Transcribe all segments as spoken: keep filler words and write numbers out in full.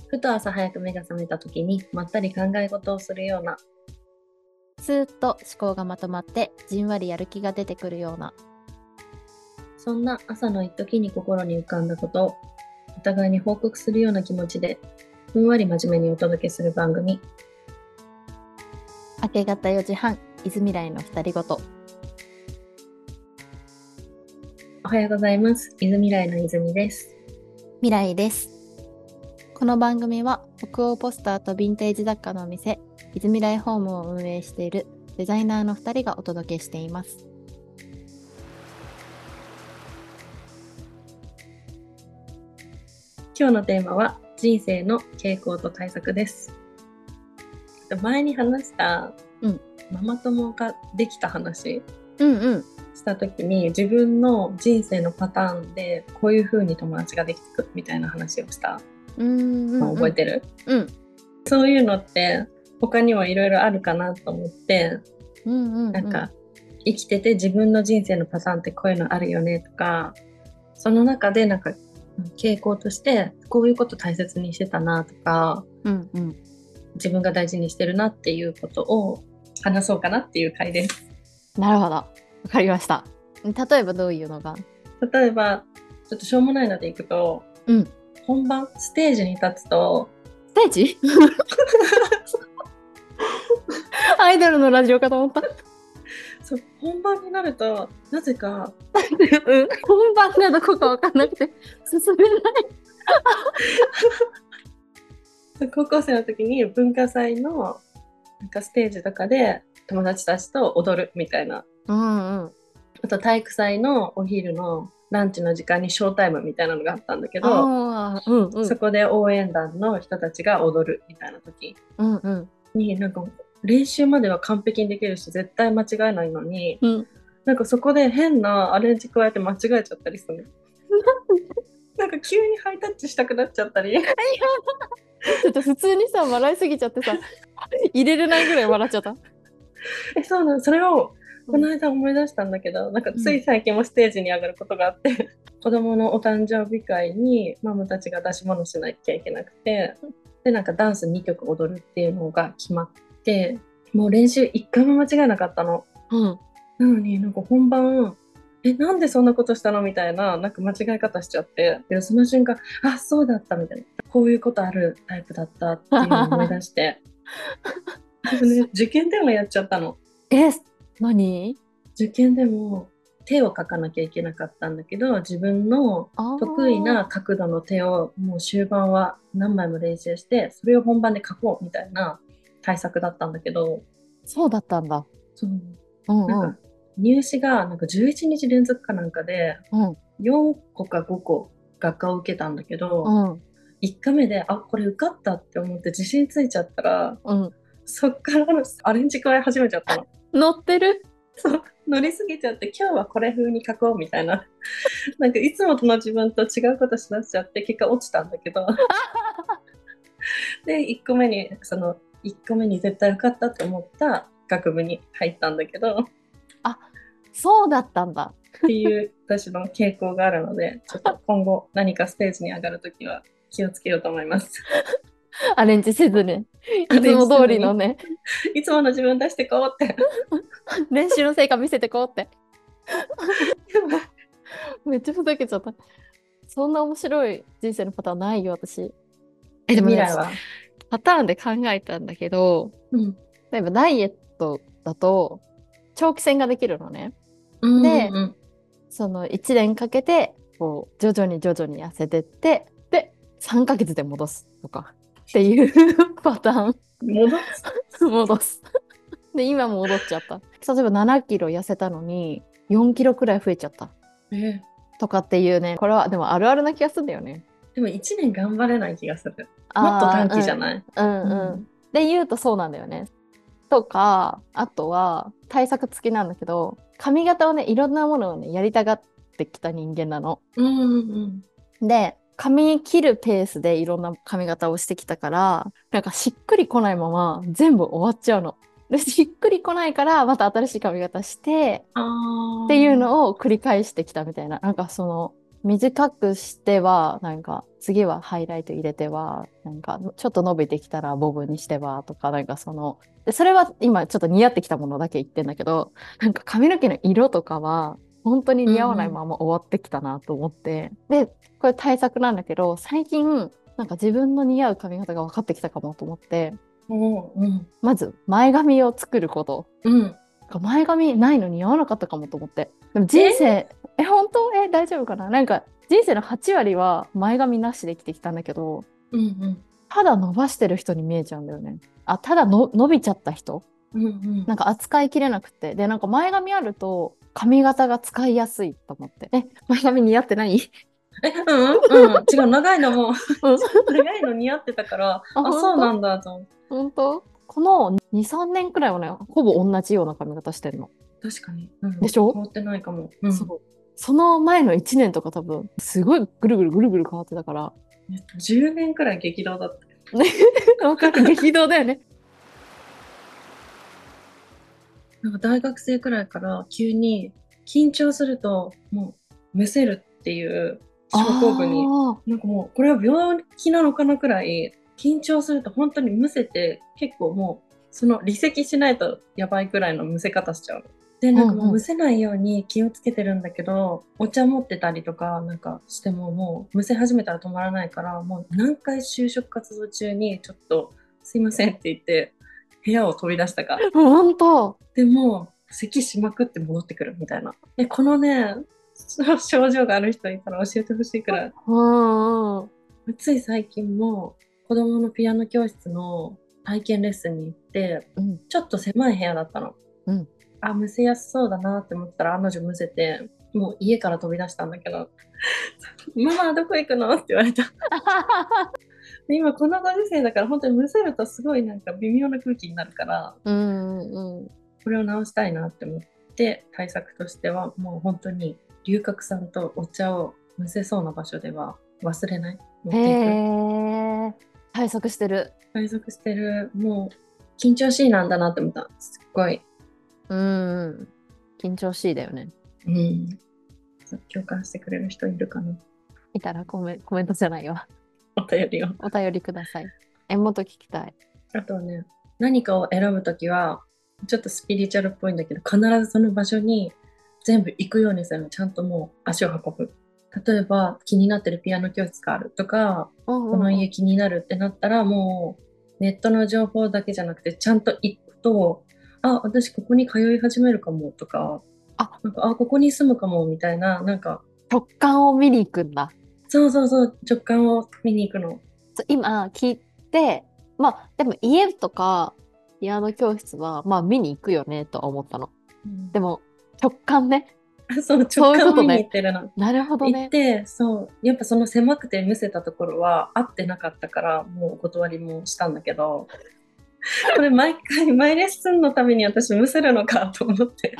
ふと朝早く目が覚めた時にまったり考え事をするような、 スーッと思考がまとまってじんわりやる気が出てくるような、 そんな朝の一時に心に浮かんだことをお互いに報告するような気持ちでふんわり真面目にお届けする番組。 明け方よじはん、泉来の二人ごと。 おはようございます。泉来の泉です。 未来です。この番組は北欧ポスターとヴィンテージ雑貨のお店泉来ホームを運営しているデザイナーのふたりがお届けしています。 今日のテーマは人生の傾向と対策です。前に話した、うん、ママ友ができた話、うんうん、した時に自分の人生のパターンでこういう風に友達ができてくるみたいな話をした。うんうんうん、覚えてる？うん。そういうのって他にもいろいろあるかなと思って、うんうんうん、なんか生きてて自分の人生のパターンってこういうのあるよねとか、その中でなんか傾向としてこういうこと大切にしてたなとか、うんうん、自分が大事にしてるなっていうことを話そうかなっていう回です。 なるほど、わかりました。例えばどういうのが？ 例えばちょっとしょうもないのでいくと、うん、本番ステージに立つとステージアイドルのラジオかと思った。 そう、本番になるとなぜか、 うん、本番がどこか分かんなくて進めない高校生の時に文化祭のなんかステージとかで友達たちと踊るみたいな、うんうん、あと体育祭のお昼のランチの時間にショータイムみたいなのがあったんだけど、うんうん、そこで応援団の人たちが踊るみたいな時に、うんうん、なんか練習までは完璧にできるし絶対間違えないのに、うん、なんかそこで変なアレンジ加えて間違えちゃったりするなんか急にハイタッチしたくなっちゃったりちょっと普通にさ笑いすぎちゃってさ入れれないぐらい笑っちゃったえそうなの。それをこの間思い出したんだけど、うん、なんかつい最近もステージに上がることがあって、うん、子供のお誕生日会にママたちが出し物しなきゃいけなくて、でなんかダンスにきょく踊るっていうのが決まって、もう練習いっかいも間違えなかったの、うん、なのになんか本番えなんでそんなことしたのみたいな、なんか間違い方しちゃって、でその瞬間あそうだったみたいな、こういうことあるタイプだったっていうのを思い出してね、受験でもやっちゃったの。 え何？ 受験でも手を描かなきゃいけなかったんだけど、自分の得意な角度の手をもう終盤は何枚も練習してそれを本番で描こうみたいな対策だったんだけど。 そうだったんだ。 そう、うんうん、なんか入試がなんかじゅういちにち連続かなんかでよんこかごこ学科を受けたんだけど、うん、いっかめであこれ受かったって思って自信ついちゃったら、うん、そっからアレンジ加え始めちゃったの。 乗ってる。 そう乗りすぎちゃって今日はこれ風に書こうみたいななんかいつもの自分と違うことしだしちゃって結果落ちたんだけどでいっこめにそのいっこめに絶対受かったと思った学部に入ったんだけど、 あそうだったんだっていう私の傾向があるので、ちょっと今後何かステージに上がるときは気をつけようと思いますアレンジせずにいつも通りのねいつもの自分出してこうって練習の成果見せてこうってめっちゃふざけちゃった。そんな面白い人生のパターンないよ私。 えでも、ね、未来はパターンで考えたんだけど、うん、例えばダイエットだと長期戦ができるのね、うんうんうん、でそのいちねんかけてこう徐々に徐々に痩せてってでさんかげつで戻すとかっていうパターン。 戻す戻すで今も戻っちゃった。例えばななキロ痩せたのによんキロくらい増えちゃった、えー、とかっていうね。これはでもあるあるな気がするんだよね。 でもいちねん頑張れない気がする。もっと短期じゃない？ うんうん、うんうん、で言うとそうなんだよね。とかあとは対策付きなんだけど、髪型をねいろんなものをねやりたがってきた人間なの、うんうんうん、で髪切るペースでいろんな髪型をしてきたから、なんかしっくりこないまま全部終わっちゃうので、しっくりこないからまた新しい髪型してっていうのを繰り返してきたみたいな。なんかその短くしてはなんか次はハイライト入れてはなんかちょっと伸びてきたらボブにしてはとかなんかそのでそれは今ちょっと似合ってきたものだけ言ってんだけど、なんか髪の毛の色とかは本当に似合わないまま終わってきたなと思って、うんうん、でこれ対策なんだけど最近なんか自分の似合う髪型が分かってきたかもと思って、 うん、 まず前髪を作ること、 うん、 前髪ないのに合わなかったかもと思って。でも人生ええ本当え大丈夫かな、なんか人生のはち割は前髪なしで生きてきたんだけど、 うんうん、 ただ伸ばしてる人に見えちゃうんだよね。あ、ただの伸びちゃった人、 うんうん、 なんか扱いきれなくて、でなんか前髪あると髪型が使いやすいと思って。え前髪似合ってない？ え、うんうん、違う、長いのもうん、 長いの似合ってたから、 ああ、そうな本当んだと思って。 本当このに、さんねんくらいはね、ほぼ同じような髪型してるの。 確かに、うん、 でしょ？ 変わってないかも。うん、 そう。その前のいちねんとか多分、すごいぐるぐるぐるぐる変わってたから。 じゅうねんくらい激動だった。 わかる、激動だよね。 なんか大学生くらいから急に緊張するともうむせるっていう症候群に、なんかもうこれは病気なのかなくらい緊張すると本当にむせて、結構もうその離席しないとやばいくらいのむせ方しちゃう。でなんかもうむせないように気をつけてるんだけど、うんうん、お茶持ってたりとかなんかしてももうむせ始めたら止まらないから、もう何回就職活動中にちょっとすいませんって言って部屋を飛び出したか。 本当でも咳しまくって戻ってくるみたいな。でこのね症状がある人いたら教えてほしいくらい。つい最近も子供のピアノ教室の体験レッスンに行って、うん、ちょっと狭い部屋だったの。うん、あ、むせやすそうだなって思ったら案の定むせて、もう家から飛び出したんだけどママどこ行くのって言われた今このご時世だから本当にむせるとすごいなんか微妙な空気になるから、うんうん、これを直したいなって思って、対策としてはもう本当に龍角散とお茶をむせそうな場所では忘れない、持っていく。 へー、対策してる。 対策してる。もう緊張しいなんだなって思った。すっごい。 うん、緊張しいだよね。 うん。共感してくれる人いるかな。 いたらコメ、コメントじゃないわ。 お便りを。 お便りください。え、もっと聞きたい。 あとはね、何かを選ぶときは、ちょっとスピリチュアルっぽいんだけど、必ずその場所に全部行くようにするの。ちゃんともう足を運ぶ。例えば気になってるピアノ教室があるとか、うんうんうん、この家気になるってなったら、もうネットの情報だけじゃなくてちゃんと行くと、あ、私ここに通い始めるかもとか、あ、なんかあここに住むかもみたいな、なんか直感を見に行くんだ。 そうそうそう、直感を見に行くの。 今聞いて、まあでも家とかピアノ教室はまあ見に行くよねと思ったの、うん、でも直感ね。 そう直感を見に行ってるの。 ね、なるほどね。 行ってそうやっぱその狭くてむせたところは合ってなかったからもうお断りもしたんだけどこれ毎回毎レッスンのために私むせるのかと思って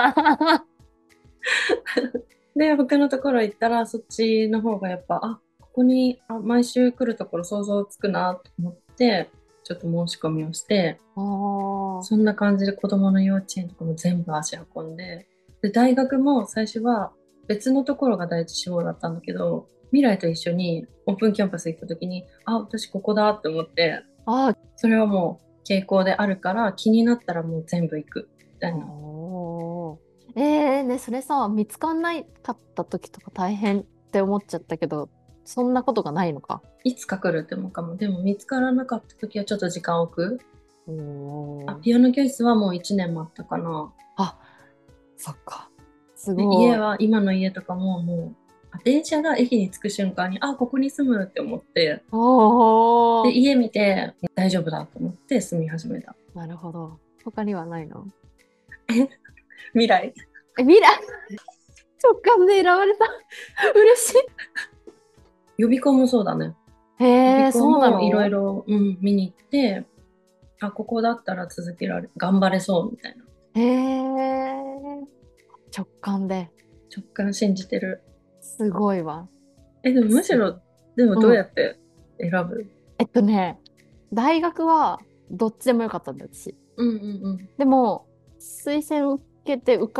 で他のところ行ったらそっちの方がやっぱあここにあ毎週来るところ想像つくなと思ってちょっと申し込みをして、そんな感じで子どもの幼稚園とかも全部足運んで、で大学も最初は別のところが第一志望だったんだけど、未来と一緒にオープンキャンパス行った時にあ私ここだって思って、あそれはもう傾向であるから気になったらもう全部行くみたいな。 えーね、それさ見つかんないかった時とか大変って思っちゃったけど、そんなことがないのか。 いつか来るって思うかも。でも見つからなかった時はちょっと時間を置く。あピアノ教室はもういちねん待ったかな。 あそっかすごい。家は今の家とかももう電車が駅に着く瞬間にあここに住むって思って、で家見て大丈夫だと思って住み始めた。 なるほど。他にはないの？ え未来え未来直感で選ばれた嬉しい。 予備校もそうだね。 へえ、そうなの？ いろいろ見に行って、あここだったら続けられ頑張れそうみたいな。 へえ、直感で。 直感信じてる。 すごいわ。 えでもむしろでもどうやって選ぶ？うん、 えっとね大学はどっちでもよかったんだ私。うんうんうん。でも推薦受けて受かっ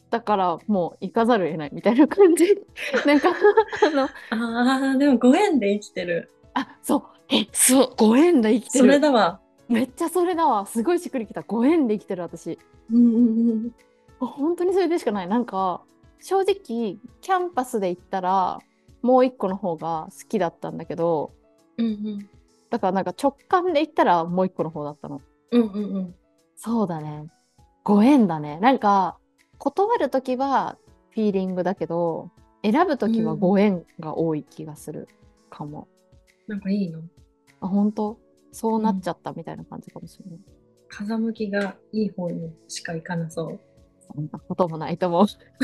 だからもう行かざるを得ないみたいな感じ。なんかあのあーでもご縁で生きてる。 あ、そうえそうご縁で生きてそれる。 だわ。 めっちゃそれだわ。すごいしっくりきた。ご縁で生きてる私。 うんうんうん。 本当にそれでしかない。なんか正直キャンパスで行ったらもう一個の方が好きだったんだけど、 うんうん。 だからなんか直感で行ったらもう一個の方だったの。 うんうんうん。 そうだね。ご縁だね。なんか断るときはフィーリングだけど、選ぶときはうん。 ご縁が多い気がするかも。 なんかいいの。 あ、本当そううん。 なっちゃったみたいな感じかもしれない。 風向きがいい方にしか行かなそう。 そんなこともないと思う。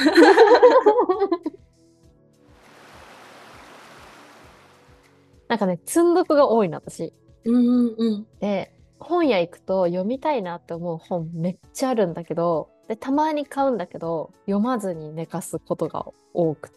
なんかね、積んどくが多いの、私。 うんうんうん。 で、本屋行くと読みたいなって思う本めっちゃあるんだけど、で、たまに買うんだけど、読まずに寝かすことが多くって、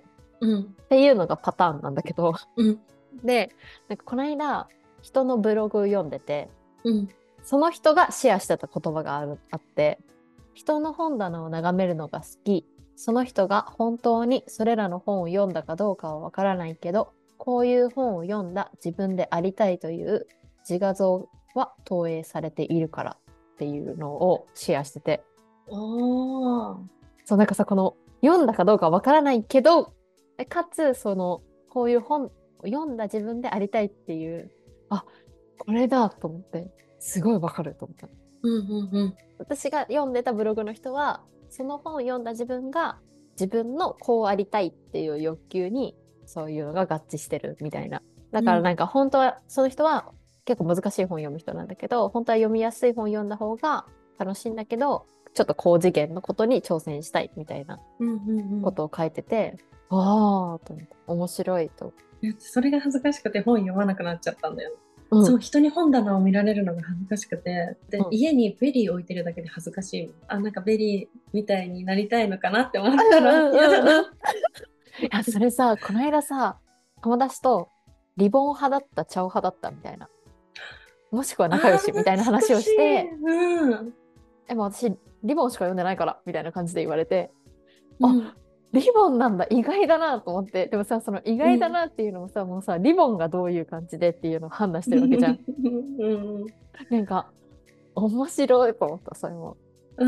うんっていうのがパターンなんだけど、 うん。 で、なんかこの間、人のブログを読んでて、 うん。 その人がシェアしてた言葉がある、あって、人の本棚を眺めるのが好き。その人が本当にそれらの本を読んだかどうかはわからないけど、こういう本を読んだ自分でありたいという自画像は投影されているからっていうのをシェアしてて。 おー。 そう、なんかさ、この読んだかどうかわからないけど、かつ、その、こういう本を読んだ自分でありたいっていう、あ、これだと思って、すごいわかると思った。 うんうんうん。 私が読んでたブログの人は、その本を読んだ自分が自分のこうありたいっていう欲求にそういうのが合致してるみたいな。だからなんか本当はその人は結構難しい本を読む人なんだけど、本当は読みやすい本を読んだ方が楽しいんだけど、ちょっと高次元のことに挑戦したいみたいなうんうんうん。 ことを書いてて、ああと思って面白いと。 いやそれが恥ずかしくて本読まなくなっちゃったんだよ。 うん。 そう、人に本棚を見られるのが恥ずかしくて、で、 うん。 家にベリー置いてるだけで恥ずかしい。あ、なんかベリーみたいになりたいのかなって思ったらうん嫌だな。 うんうんうん。いや、それさ、この間さ、友達とリボン派だった、チャオ派だったみたいな。もしくはあー、 仲良しみたいな話を懐かしい。 して、 うん。 でも私、リボンしか読んでないから、みたいな感じで言われて、あ、 うん。 リボンなんだ、意外だなと思って、でもさ、その意うん。 外だなっていうのもさ、もうさ、リボンがどういう感じでっていうのを判断しうてるわけじゃん。 ん。 なんか、面白いと思った、それも。 うん。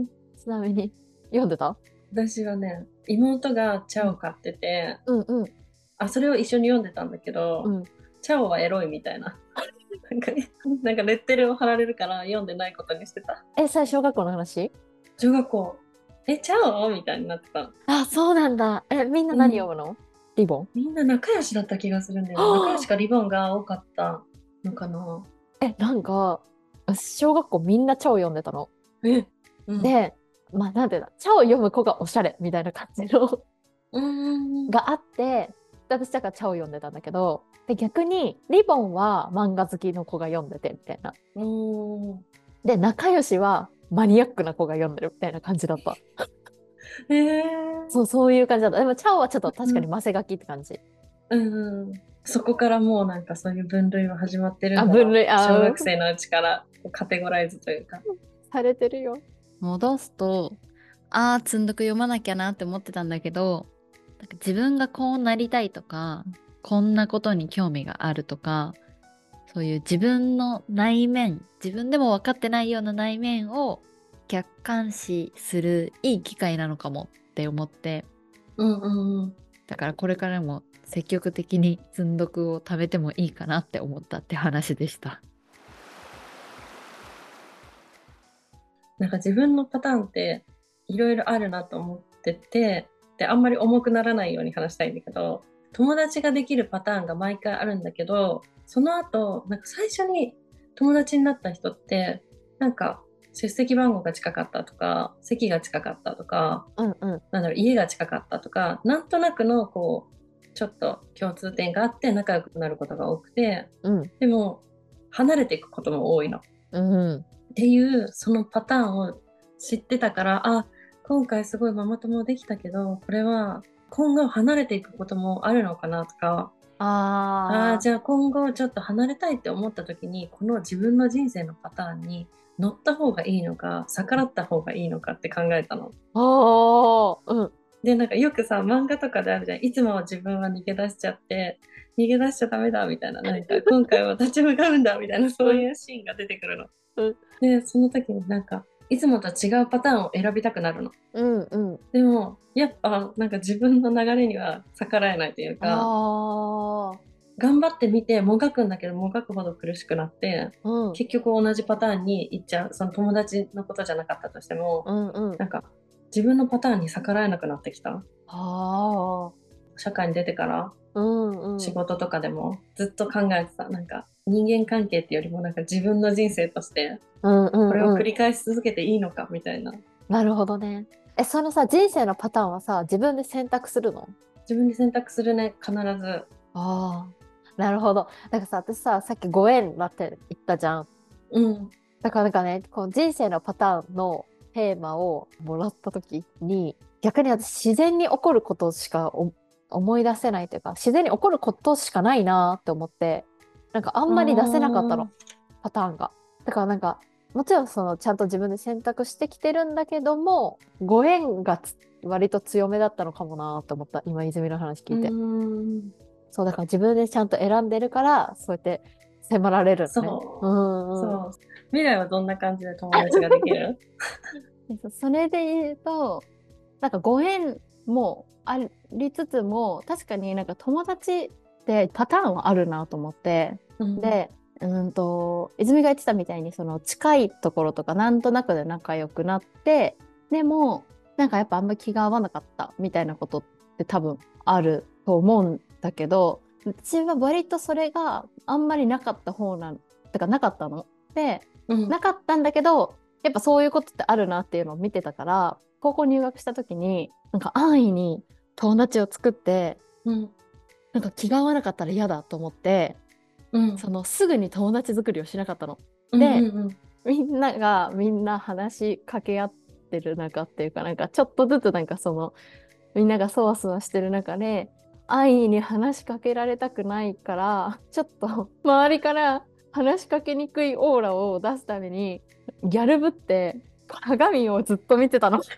ちなみに、読んでた？ 私はね、妹がチうん。 ャオ飼ってて、 うんうん。 あ、それを一緒に読んでたんだけど、 うん。 チャオはエロいみたいな。なんかね、なんかレッテルを貼られるから読んでないことにしてた。 え、それ小学校の話？ 中学校、え、チャオみたいになってた。 あ、そうなんだ。え、みんなうん。 何読むの？リボン？ みんな仲良しだった気がするんだよな。仲良しはかリボンが多かったのかな。 あえ、なんか、私小学校みんなチャオ読んでたの。 え、うん。 で、まあ、なんていうんだ、チャオ読む子がおしゃれみたいな感じのうーん。 があって、で私だからチャオ読んでたんだけど、で、逆に、リボンは漫画好きの子が読んでて、みたいな。 おー。 で、仲良しはマニアックな子が読んでるみたいな感じだった。 えー。 そう、そういう感じだった。でも、チャオはちょっと確かにうん。 マセガキって感じ。 うん。そこからもうなんかそういう分類は始まってるあ、 んだな。 分類、 小あー、 学生のうちからカテゴライズというか。 されてるよ。戻すと、ああ、積んどく読まなきゃなって思ってたんだけど、なんか自分がこうなりたいとか、こんなことに興味があるとか、そういう自分の内面、自分でも分かってないような内面を客観視するいい機会なのかもって思って、 うんうんうん。 だからこれからも積極的に積んどくを貯めてもいいかなって思ったって話でした。 なんか自分のパターンっていろいろあるなと思ってて、で、あんまり重くならないように話したいんだけど、友達ができるパターンが毎回あるんだけど、その後、なんか最初に友達になった人って、なんか出席番号が近かったとか、席が近かったとか、 うんうん。 なんだろう、家が近かったとか、なんとなくのこう、ちょっと共通点があって仲良くなることが多くて、 うん。 でも離れていくことも多いの。 うん。 っていうそのパターンを知ってたから、あ、今回すごいママ友できたけど、これは今後離れていくこともあるのかなとか、ああ、 あじゃあ今後ちょっと離れたいって思った時に、この自分の人生のパターンに乗った方がいいのか逆らった方がいいのかって考えたの。 ああ、うん。 でなんかよくさ漫画とかであるじゃん、いつもは自分は逃げ出しちゃって逃げ出しちゃダメだみたいな、なんか今回は立ち向かうんだみたいなそういうシーンが出てくるの。 うん、 でその時になんかいつもと違うパターンを選びたくなるの。 うんうん。 でもやっぱなんか自分の流れには逆らえないというか、 ああ、 頑張ってみてもがくんだけどもがくほど苦しくなって、 うん、 結局同じパターンに行っちゃう。その友達のことじゃなかったとしても、 うんうん。 なんか自分のパターンに逆らえなくなってきた。 ああ、 社会に出てからうんうん。 仕事とかでもずっと考えてた。なんか人間関係っていうよりもなんか自分の人生としてうんうこれをんうん。 繰り返し続けていいのかみたいな。 なるほどね。え、そのさ、人生のパターンはさ、自分で選択するの？ 自分で選択するね、必ず。 ああ、なるほど。だからさ、私さ、さっきご縁だって言ったじゃん。 うん。 だからなんかね、こう人生のパターンのテーマをもらった時に、逆に私自然に起こることしかお思い出せないというか、自然に起こることしかないなって思って、なんかあんまり出せなかったの、パターンが。だからなんか、もちろんそのちゃんと自分で選択してきてるんだけども、ご縁がつ割と強めだったのかもなって思った、今泉の話聞いて。そう、だから自分でちゃんと選んでるから、そうやって迫られるのね。 そう。 うんうん。 そう。未来はどんな感じで友達ができる？ それで言うと、なんかご縁もありつつも、確かになんか友達ってパターンはあるなと思って、うん、で、うんと、泉が言ってたみたいにその近いところとかなんとなくで仲良くなって、でもなんかやっぱあんま気が合わなかったみたいなことって多分あると思うんだけど、私は割とそれがあんまりなかった方なんだからなかったので、うん、なかったんだけどやっぱそういうことってあるなっていうのを見てたから、高校入学した時になんか安易に友達を作って、うん、なんか気が合わなかったら嫌だと思って、うん、そのすぐに友達作りをしなかったの。で、うんうんうん、みんながみんな話しかけ合ってる中っていうか、なんかちょっとずつなんかそのみんながそわそわしてる中で安易に話しかけられたくないから、ちょっと周りから話しかけにくいオーラを出すためにギャルぶって鏡をずっと見てたの。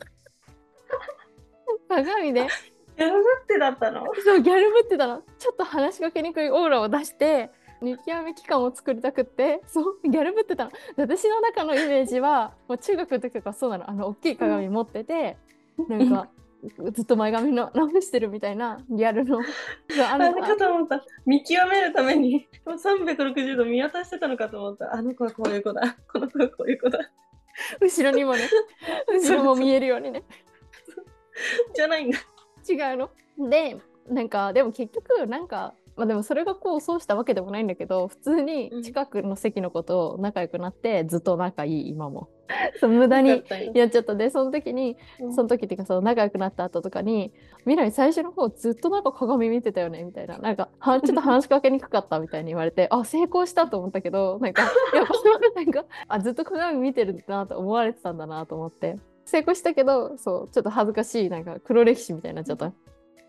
鏡でギャルぶってだったの？ そうギャルぶってたの。ちょっと話しかけにくいオーラを出して見極め期間を作りたくって、そうギャルぶってたの。私の中のイメージはもう中学の時とかそうなの。あの大きい鏡持ってて、うん、なんかずっと前髪の直してるみたいなギャルのあのかと思った。見極めるためにさんびゃくろくじゅうど見渡してたのかと思った。あの子はこういう子だ、この子はこういう子だ。 後ろにもね、後ろも見えるようにね。 じゃないんだ。 違うの。で、なんかでも結局なんか、まあ、でもそれがこうそうしたわけでもないんだけど、普通に近くの席の子と仲良くなって、うん、ずっと仲いい今も。そう無駄にやっちゃったで、その時に、うん、その時っていうかその仲良くなった後とかに「未来最初の方ずっとなんか鏡見てたよね」みたいな、なんかはちょっと話しかけにくかったみたいに言われてあ成功したと思ったけど、なんかやっぱなんかあずっと鏡見てるなと思われてたんだなと思って。成功したけど、そうちょっと恥ずかしいなんか黒歴史みたいになっちゃった。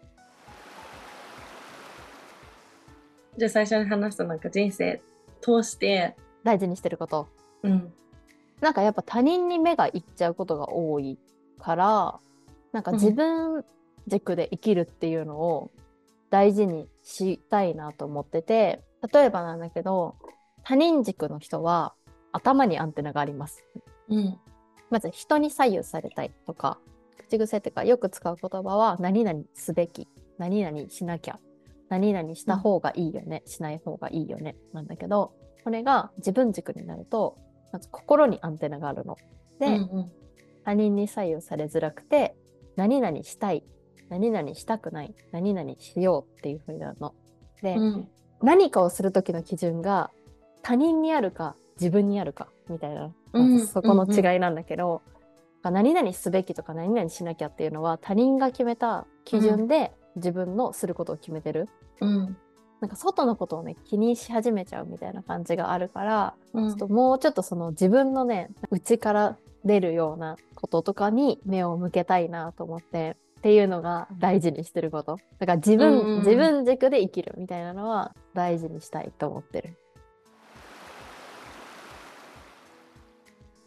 じゃあ最初に話したなんか人生通して大事にしてること、うん、なんかやっぱ他人に目がいっちゃうことが多いから、なんか自分軸で生きるっていうのを大事にしたいなと思ってて、例えばなんだけど他人軸の人は頭にアンテナがあります、うん、まず人に左右されたいとか、口癖っていうかよく使う言葉は何々すべき、何々しなきゃ、何々した方がいいよね、うん、しない方がいいよねなんだけど、これが自分軸になるとまず心にアンテナがあるので、うんうん、他人に左右されづらくて何々したい、何々したくない、何々しようっていう風になるので、うん、何かをする時の基準が他人にあるか自分にあるかみたいな、まずそこの違いなんだけど、うんうん、何々すべきとか何々しなきゃっていうのは他人が決めた基準で自分のすることを決めてる、うん、なんか外のことをね気にし始めちゃうみたいな感じがあるから、うん、ちょっともうちょっとその自分のね内から出るようなこととかに目を向けたいなと思ってっていうのが大事にしてること。だから自分、うんうん、自分軸で生きるみたいなのは大事にしたいと思ってる。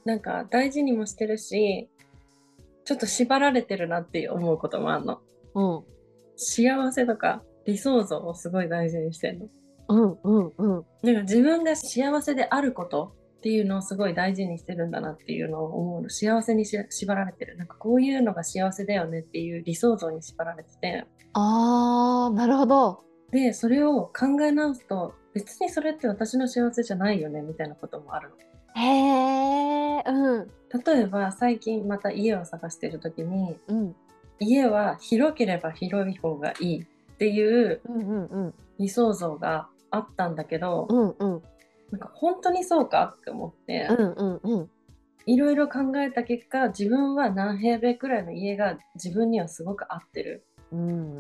なんか大事にもしてるし、ちょっと縛られてるなって思うこともあるの。うん。幸せとか理想像をすごい大事にしてるの。うんうんうん。なんか自分が幸せであることっていうのをすごい大事にしてるんだなっていうのを思うの。幸せにし縛られてる。なんかこういうのが幸せだよねっていう理想像に縛られてて。あー、なるほど。で、それを考え直すと、別にそれって私の幸せじゃないよねみたいなこともあるの。へー、うん。例えば最近また家を探してる時に、うん、家は広ければ広い方がいいっていう理想像があったんだけど、うんうん、なんか本当にそうかって思って、うんうんうん、いろいろ考えた結果、自分は何平米くらいの家が自分にはすごく合ってる、うん、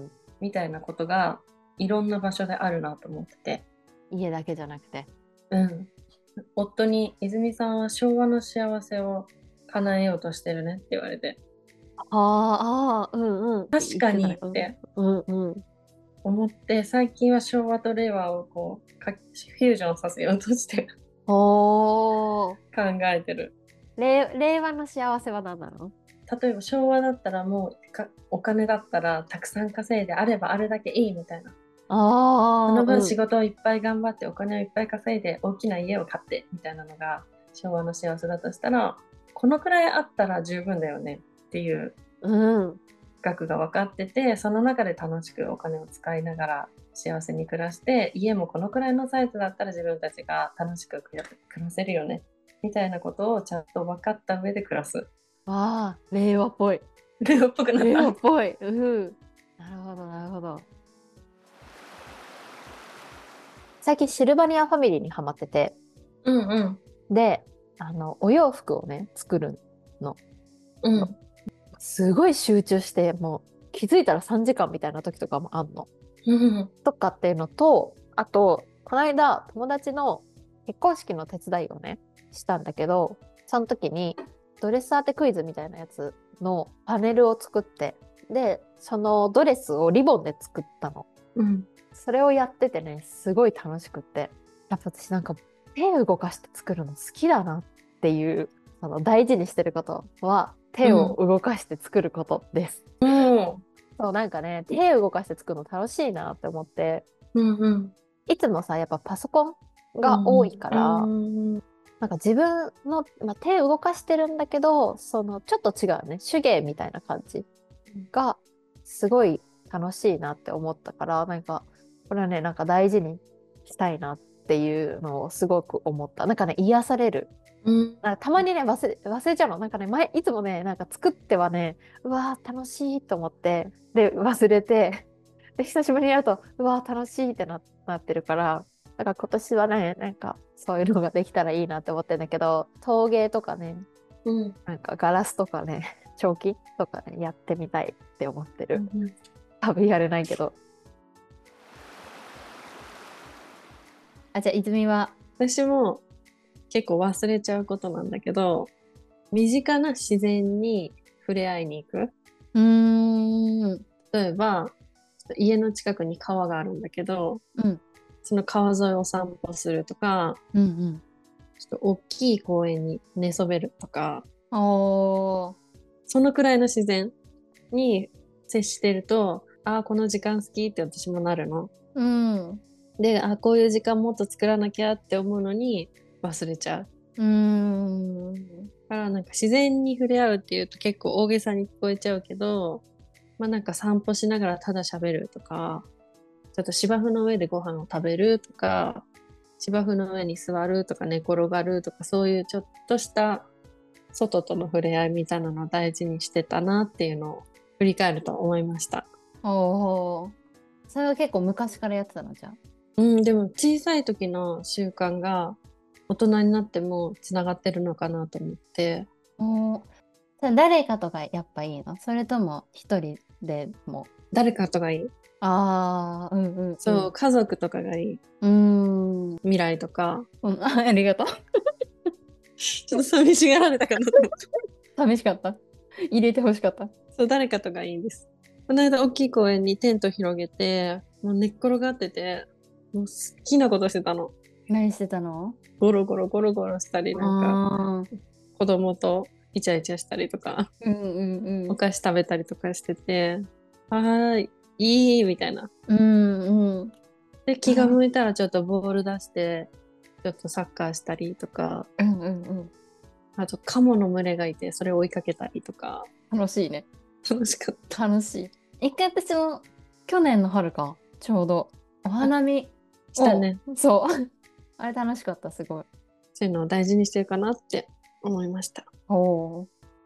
みたいなことがいろんな場所であるなと思ってて。家だけじゃなくて。うん。夫に泉さんは昭和の幸せを叶えようとしてるねって言われて。ああ、うんうん。確かにって、うんうん、思って、最近は昭和と令和をこうフュージョンさせようとして考えてる。令、令和の幸せは何なの？例えば昭和だったらもうかお金だったらたくさん稼いであればあれだけいいみたいな。あその分仕事をいっぱい頑張ってお金をいっぱい稼いで大きな家を買ってみたいなのが昭和の幸せだとしたら、このくらいあったら十分だよねっていう額が分かってて、その中で楽しくお金を使いながら幸せに暮らして、家もこのくらいのサイズだったら自分たちが楽しく暮らせるよねみたいなことをちゃんと分かった上で暮らす。ああ、令和っぽい。令和っぽくなった。令和っぽい。うん。なるほど、なるほど。最近シルバニアファミリーにハマってて。うんうん。で、あの、お洋服をね、作るの。うん。すごい集中して、もう気づいたらさんじかんみたいな時とかもあんの。うん。とかっていうのと、あと、この間、友達の結婚式の手伝いをね、したんだけど、その時に、ドレス当てクイズみたいなやつのパネルを作って、で、そのドレスをリボンで作ったの。うん。それをやっててね、すごい楽しくって。やっぱ私なんか手を動かして作るの好きだなっていう、その大事にしてることは手を動かして作ることです。うん。そうなんかね、手を動かして作るの楽しいなって思って、うんうん、いつもさ、やっぱパソコンが多いから、うん、なんか自分の、まあ、手を動かしてるんだけど、そのちょっと違うね、手芸みたいな感じがすごい楽しいなって思ったから、なんかこれはね、なんか大事にしたいなっていうのをすごく思った。なんかね、癒される。うん、なんかたまにね、忘れ、忘れちゃうの。なんかね、前、いつもね、なんか作ってはね、うわー楽しいと思って、で、忘れて、で、久しぶりにやると、うわー楽しいってな、なってるから、だから今年はね、なんかそういうのができたらいいなって思ってるんだけど、陶芸とかね、うん、なんかガラスとかね、彫刻とかね、やってみたいって思ってる。うん、多分やれないけど。あ、じゃあ、泉は？私も結構忘れちゃうことなんだけど、身近な自然に触れ合いに行く。うーん。例えば、家の近くに川があるんだけど、うん、その川沿いを散歩するとか、うんうん、ちょっと大きい公園に寝そべるとか、おそのくらいの自然に接してると、ああ、この時間好きって私もなるの。うん。で、あ、こういう時間もっと作らなきゃって思うのに忘れちゃう。うーん。だからなんか自然に触れ合うっていうと結構大げさに聞こえちゃうけど、まあなんか散歩しながらただ喋るとか、ちょっと芝生の上でご飯を食べるとか、芝生の上に座るとか寝転がるとか、そういうちょっとした外との触れ合いみたいなのを大事にしてたなっていうのを振り返ると思いました。おー。それは結構昔からやってたのじゃん。うん、でも小さい時の習慣が大人になってもつながってるのかなと思って。おー。誰かとかやっぱいいの？それとも一人でも？誰かとかいい。ああ、うんうん、うん。そう、家族とかがいい。うーん。未来とか。うん、あ、ありがとう。ちょっと寂しがられたかなと思った。寂しかった。入れてほしかった。そう、誰かとがいいんです。この間大きい公園にテント広げて、もう寝っ転がってて、もう好きなことしてたの。何してたの？ゴロゴロゴロゴロしたり、なんか、 子供とイチャイチャしたりとか、 うんうんうん、 お菓子食べたりとかしてて、はーい、いいみたいな。 うんうん。 で、気が向いたらちょっとボール出して、ちょっとサッカーしたりとか、 うんうんうん。 あと、カモの群れがいて、それを追いかけたりとか。 楽しいね。 楽しかった。 楽しい。一回私も去年の春か、ちょうどお花見したね。 そう。あれ楽しかった、すごい。 そういうのを大事にしてるかなって思いました。 おお。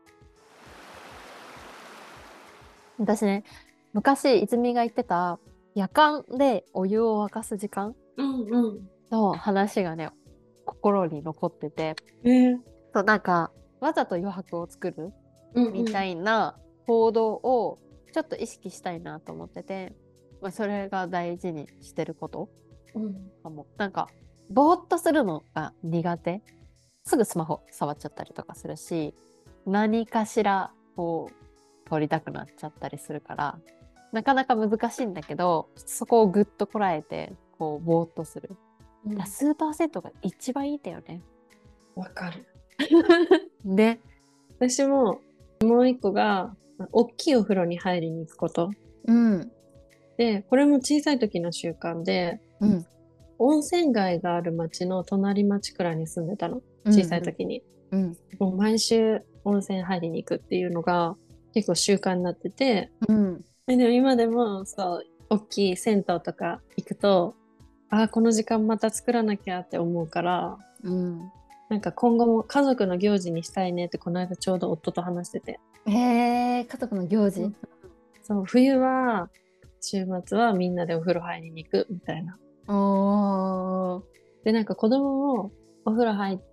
私ね、昔、泉が言ってた、夜間でお湯を沸かす時間うんうん。 の話がね、心に残ってて、 えー、 そう、なんか、わざと余白を作るうんうん、 みたいな行動をちょっと意識したいなと思ってて、まあ、それが大事にしてることかも。うん、なんか、ぼーっとするのが苦手。すぐスマホ触っちゃったりとかするし、何かしらこう撮りたくなっちゃったりするから、なかなか難しいんだけど、そこをぐっとこらえてこうぼーっとする。うん、数パーセントが一番いいんだよね。 わかる。 で、 私ももう一個が大きいお風呂に入りに行くこと。 うん。で、 これも小さい時の習慣で、うん、温泉街がある町の隣町くらいに住んでたの。小さい時に。うんうん、もう毎週温泉入りに行くっていうのが結構習慣になってて、うん、でも今でもそう、大きい銭湯とか行くと、ああ、この時間また作らなきゃって思うから、うん、なんか今後も家族の行事にしたいねってこの間ちょうど夫と話してて。 へえ、家族の行事、うん、 そう、冬は週末はみんなでお風呂入りに行くみたいな。おー。で、なんか子供もお風呂入って、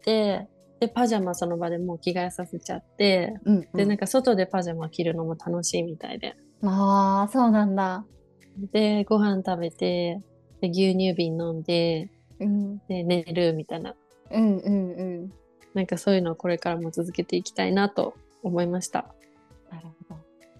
で、パジャマその場でもう着替えさせちゃって、うんうん、で、なんか外でパジャマ着るのも楽しいみたいで。 ああ、そうなんだ。 で、ご飯食べて、で牛乳瓶飲んで、うん、で、寝るみたいな。うんうんうん。なんかそういうのをこれからも続けていきたいなと思いました。 なるほど。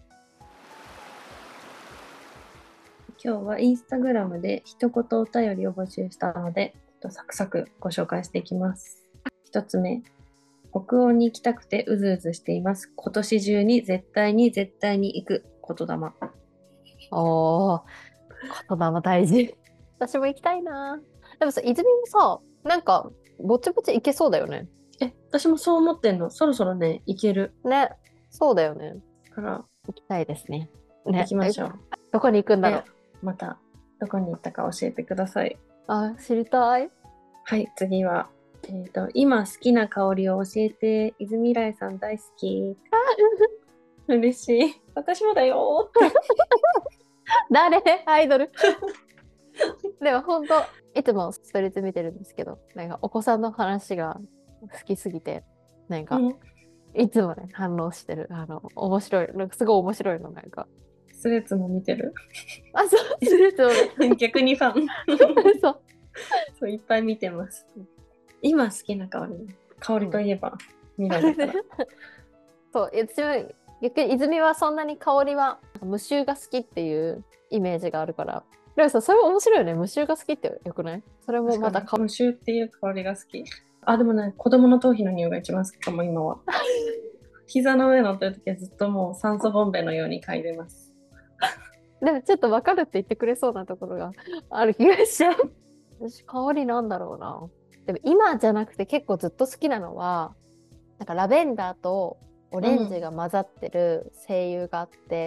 今日はインスタグラムで一言お便りを募集したので、サクサクご紹介していきます。一つ目、北欧に行きたくてうずうずしています。今年中に絶対に絶対に行く言霊。 おー、言霊大事。私も行きたいな。でもさ、泉もさ、なんかぼちぼち行けそうだよね。 え、私もそう思ってんの。そろそろね、行ける。 ね、そうだよね。 から行きたいですね。 ね、行きましょう。 どこに行くんだろう。 またどこに行ったか教えてください。 あ、知りたい。 はい、次は、えーと、今好きな香りを教えて、泉来さん大好き。嬉しい。私もだよ。 誰アイドル。でも本当いつもストレッチ見てるんですけど、なんかお子さんの話が好きすぎて、なんか、うん、いつもね反応してる。あの面白い、なんかすごい面白いのなんか。 スレッズも見てる。 あ、そう、スレッズも逆にファン。 そう。 そう、いっぱい見てます。今好きな香り。香りといえば、未来だから。 そう、私は逆に泉はそんなに香りは無臭が好きっていうイメージがあるから。でもさ、それ面白いよね。無臭が好きってよくない？それもまた無臭っていう香りが好き。あ、でもね、子供の頭皮の匂いが一番好きかも、今は。膝の上乗ってる時はずっともう酸素ボンベのように嗅いでます。 でもちょっと分かるって言ってくれそうなところがある気がしちゃう。私香りなんだろうな。でも今じゃなくて結構ずっと好きなのは、なんかラベンダーとオレンジが混ざってる精油があって、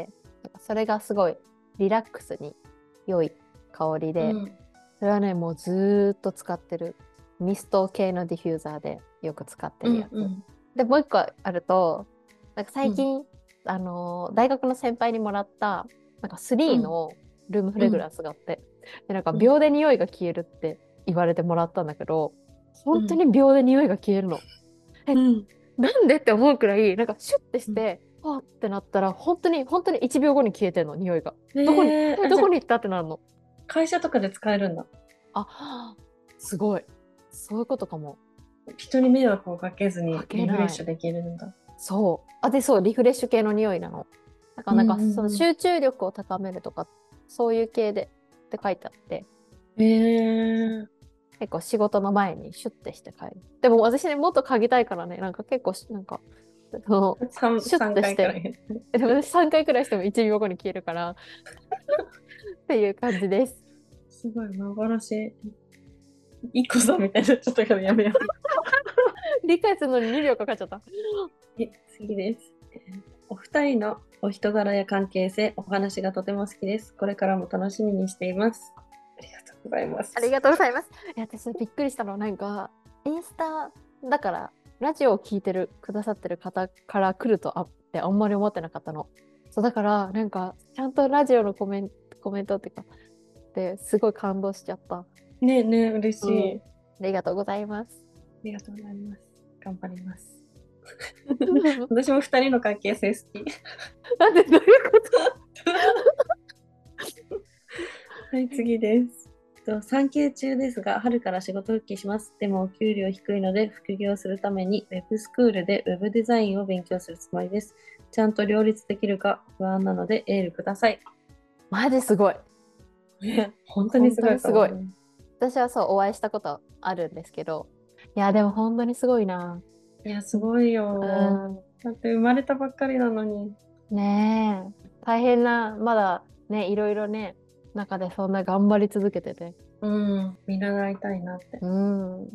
うん、なんかそれがすごいリラックスに良い香りで、うん、それはねもうずーっと使ってる。ミスト系のディフューザーでよく使ってるやつ。うんうん、でもう一個あると、なんか最近、うん、あの大学の先輩にもらったなんかスリーのルームフレグランスがあって、うん、でなんか秒で匂いが消えるって言われてもらったんだけど、うん、本当に秒で匂いが消えるの。うん、え、なんでって思うくらいなんかシュッてして、うん、はーってなったら本当に本当にいちびょうごに消えてんの、匂いが。どこにどこに行ったってなるの。 会社とかで使えるんだ。 あ、すごい。そういうことかも。 人に迷惑をかけずにリフレッシュできるんだ。 そう。あ、で、そう、リフレッシュ系の匂いなの。だからなんか、その集中力を高めるとか、そういう系でって書いてあって。 へえー。 結構仕事の前にシュッてして帰る。でも私ね、もっと嗅ぎたいからね、なんか結構なんか、その 3, シュッてして、でも私さんかいくらいしてもいちびょうごに消えるからっていう感じです。 すごい幻。いっこさんみたいになっちゃったからやめよう。 理解するのににびょうかかっちゃった。 え次です。お二人のお人柄や関係性、お話がとても好きです。これからも楽しみにしています。ありがとうございます。 ありがとうございます。いや、私びっくりしたのは、なんか、インスタだから、ラジオを聞いてる、くださってる方から来るとあってあんまり思ってなかったの。そう、だから、なんか、ちゃんとラジオのコメント、コメントっていうか、ですごい感動しちゃった。 ねえねえ、嬉しい、うん。 ありがとうございます。 ありがとうございます。頑張ります。私も二人の関係性好き。 なんでどういうことはい、次です。産休中ですが、春から仕事復帰します。でも、お給料低いので、副業するために、ウェブスクールでウェブデザインを勉強するつもりです。ちゃんと両立できるか不安なので、エールください。 マジすごい。 本当にすごい。 すごい。私はそう、お会いしたことあるんですけど、いや、でも本当にすごいな。 いや、すごいよ。うん、だって生まれたばっかりなのに。 ねえ、大変な、まだね、いろいろね、中でそんな頑張り続けてて。 うん、見習いたいなって。 うん、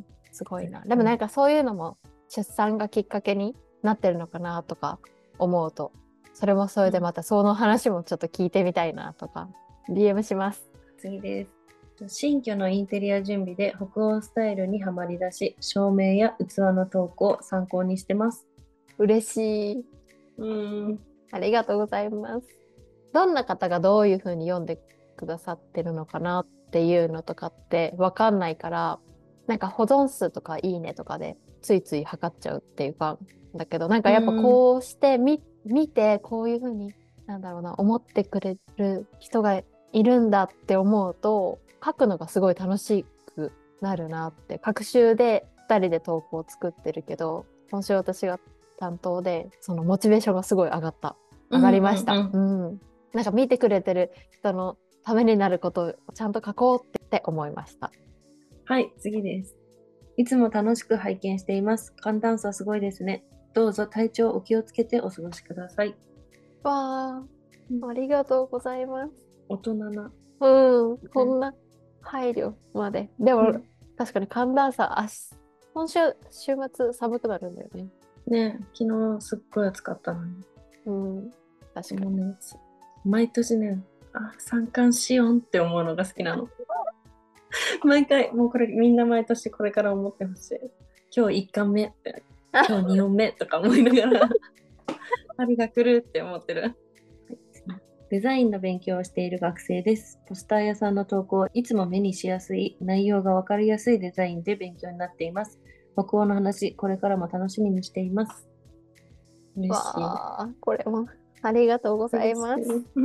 すごいな。でもなんかそういうのも出産がきっかけになってるのかなとか思うと、それもそれでまたその話もちょっと聞いてみたいなとか、ディーエム します。 次です。新居のインテリア準備で北欧スタイルにはまりだし、照明や器の投稿を参考にしてます。 嬉しい。 うん。 ありがとうございます。どんな方がどういうふうに読んでくださってるのかなっていうのとかって分かんないから、なんか保存数とかいいねとかでついつい測っちゃうっていうか、だけどなんかやっぱこうしてみ、見てこういうふうになんだろうな思ってくれる人がいるんだって思うと書くのがすごい楽しくなるなって。各週でふたりで投稿を作ってるけど、今週私が担当でそのモチベーションがすごい上がった上がりました。うんうんうん、なんか見てくれてる人のためになることをちゃんと書こうって思いました。 はい、次です。いつも楽しく拝見しています。寒暖差すごいですね。どうぞ体調お気をつけてお過ごしください。 わあ、ありがとうございます。 大人な。 うん、こんな配慮まで。でも、うん、確かに寒暖差、あし今週、週末寒くなるんだよね。 ね、昨日すっごい暑かったのに。 うん、確かに。 ね、毎年ね、あ、三寒四温って思うのが好きなの。毎回、もうこれみんな毎年これから思ってほしい。今日いっかんめって、今日によんめとか思いながら、春が来るって思ってる。デザインの勉強をしている学生です。ポスター屋さんの投稿、いつも目にしやすい、内容がわかりやすいデザインで勉強になっています。北欧の話、これからも楽しみにしています。 嬉しい。わあ、これもありがとうございます。うん、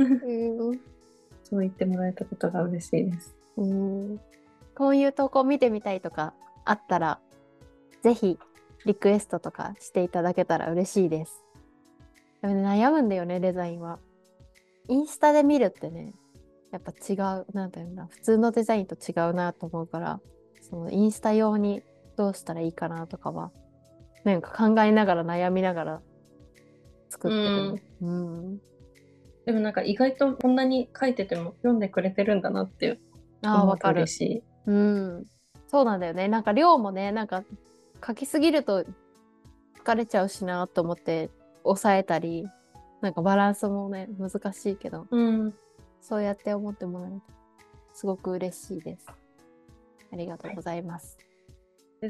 そう言ってもらえたことが嬉しいです。 うん、こういう投稿見てみたいとかあったら、ぜひリクエストとかしていただけたら嬉しいです。でもね、悩むんだよね、デザインは。インスタで見るってね、やっぱ違う、なんだろうな、普通のデザインと違うなと思うから、そのインスタ用にどうしたらいいかなとかは、なんか考えながら悩みながら作ってる。うん。うん、 でもなんか意外とこんなに書いてても読んでくれてるんだなって思うと嬉しい。 うん。そうなんだよね。なんか量もね、なんか書きすぎると疲れちゃうしなと思って抑えたり、なんかバランスもね、難しいけど、 うん、 そうやって思ってもらえるとすごく嬉しいです。ありがとうございます。はい、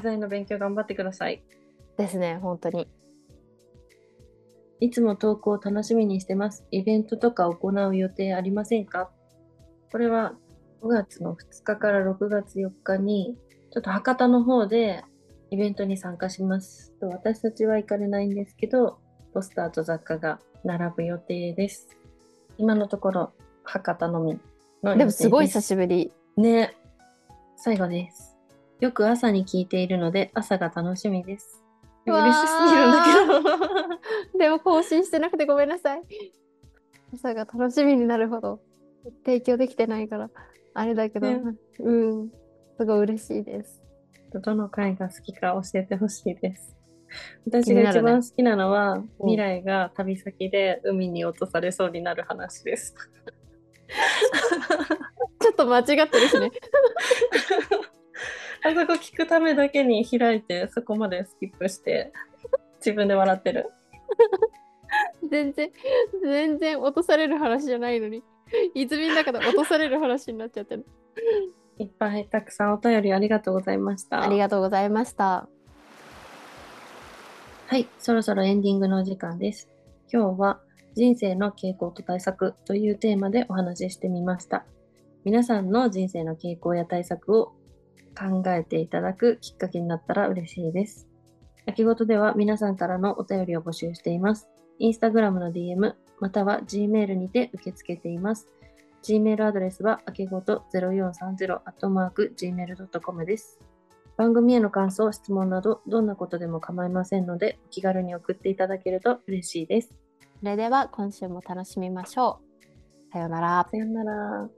デザインの勉強頑張ってください。 ですね、本当に。 いつも投稿を楽しみにしてます。イベントとか行う予定ありませんか？これはごがつのふつかからろくがつよっかに、ちょっと博多の方でイベントに参加します。私たちは行かれないんですけど、ポスターと雑貨が並ぶ予定です。今のところ、博多のみの予定です。 でもすごい久しぶり。 ね。最後です。よく朝に聞いているので、朝が楽しみです。嬉しすぎるんだけど。でも更新してなくてごめんなさい。朝が楽しみになるほど提供できてないからあれだけど、ね、うん。 すごい嬉しいです。 どの回が好きか教えてほしいです。私が一番好きなのは、ね、未来が旅先で海に落とされそうになる話です。 ちょっと間違ってるしね。 あそこ聞くためだけに開いてそこまでスキップして自分で笑ってる。 全然全然落とされる話じゃないのに、泉の中で落とされる話になっちゃってる。 いっぱいたくさんお便りありがとうございました。 ありがとうございました。 はい、そろそろエンディングのお時間です。今日は人生の傾向と対策というテーマでお話ししてみました。皆さんの人生の傾向や対策を考えていただくきっかけになったら嬉しいです。秋ごとでは皆さんからのお便りを募集しています。インスタグラムの ディーエム または Gmail にて受け付けています。Gmail アドレスはあけごとゼロよんさんゼロアットマークジーメールドットコム です。番組への感想、質問などどんなことでも構いませんのでお気軽に送っていただけると嬉しいです。 それでは今週も楽しみましょう。さようなら。 さようなら。